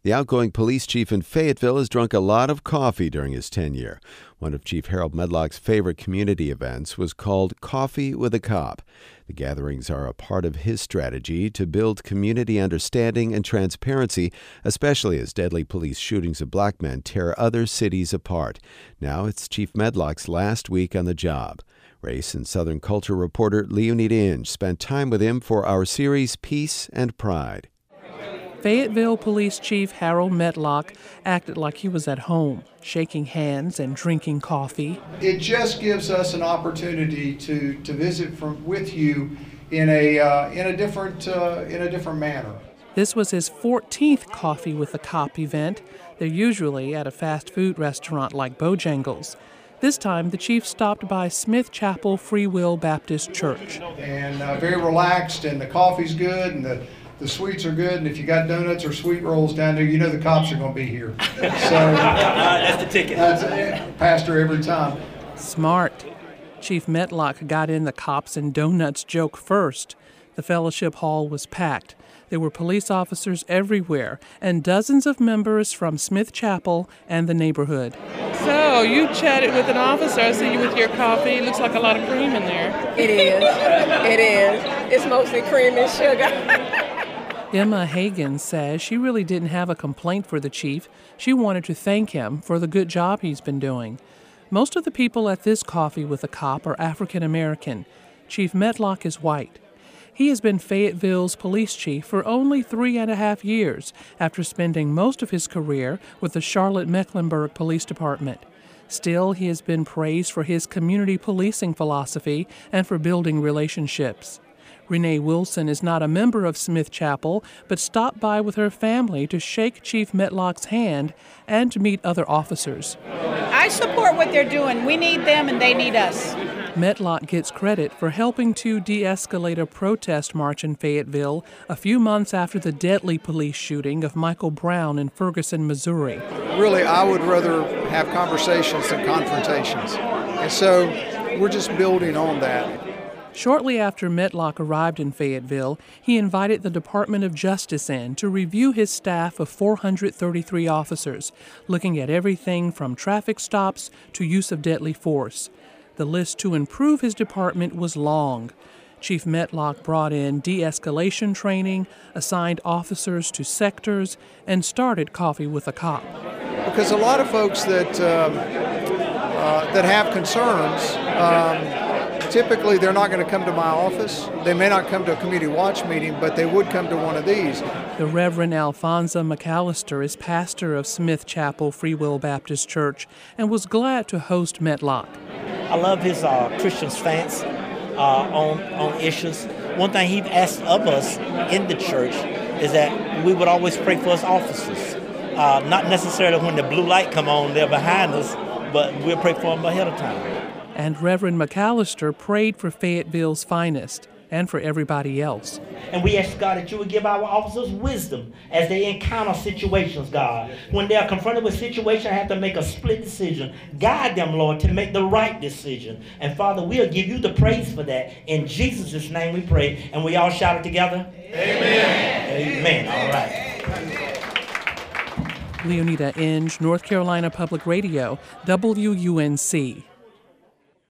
The outgoing police chief in Fayetteville has drunk a lot of coffee during his tenure. One of Chief Harold Medlock's favorite community events was called Coffee with a Cop. The gatherings are a part of his strategy to build community understanding and transparency, especially as deadly police shootings of black men tear other cities apart. Now it's Chief Medlock's last week on the job. Race and Southern culture reporter Leonida Inge spent time with him for our series Peace and Pride. Fayetteville Police Chief Harold Medlock acted like he was at home, shaking hands and drinking coffee. It just gives us an opportunity to visit with you in a different manner. This was his 14th Coffee with a Cop event. They're usually at a fast food restaurant like Bojangles. This time, the chief stopped by Smith Chapel Free Will Baptist Church. And very relaxed, and the coffee's good, and the sweets are good, and if you got donuts or sweet rolls down there, you know the cops are going to be here. So that's the ticket. That's Pastor every time. Smart. Chief Medlock got in the cops and donuts joke first. The fellowship hall was packed. There were police officers everywhere and dozens of members from Smith Chapel and the neighborhood. So, you chatted with an officer. I see you with your coffee. Looks like a lot of cream in there. It is. It is. It's mostly cream and sugar. Emma Hagan says she really didn't have a complaint for the chief. She wanted to thank him for the good job he's been doing. Most of the people at this Coffee with a Cop are African American. Chief Medlock is white. He has been Fayetteville's police chief for only 3.5 years after spending most of his career with the Charlotte-Mecklenburg Police Department. Still, he has been praised for his community policing philosophy and for building relationships. Renee Wilson is not a member of Smith Chapel, but stopped by with her family to shake Chief Medlock's hand and to meet other officers. I support what they're doing. We need them and they need us. Medlock gets credit for helping to de-escalate a protest march in Fayetteville a few months after the deadly police shooting of Michael Brown in Ferguson, Missouri. Really, I would rather have conversations than confrontations. And so we're just building on that. Shortly after Medlock arrived in Fayetteville, he invited the Department of Justice in to review his staff of 433 officers, looking at everything from traffic stops to use of deadly force. The list to improve his department was long. Chief Medlock brought in de-escalation training, assigned officers to sectors, and started Coffee with a Cop. Because a lot of folks that have concerns, typically they're not going to come to my office. They may not come to a community watch meeting, but they would come to one of these. The Reverend Alphonsa McAllister is pastor of Smith Chapel Free Will Baptist Church and was glad to host Medlock. I love his Christian stance on issues. One thing he asked of us in the church is that we would always pray for his officers. Not necessarily when the blue light come on, they're behind us, but we'll pray for them ahead of time. And Reverend McAllister prayed for Fayetteville's finest and for everybody else. And we ask, God, that you would give our officers wisdom as they encounter situations, God. When they are confronted with situations, have to make a split decision. Guide them, Lord, to make the right decision. And Father, we'll give you the praise for that. In Jesus' name we pray. And we all shout it together. Amen. Amen. All right. Leonida Inge, North Carolina Public Radio, WUNC.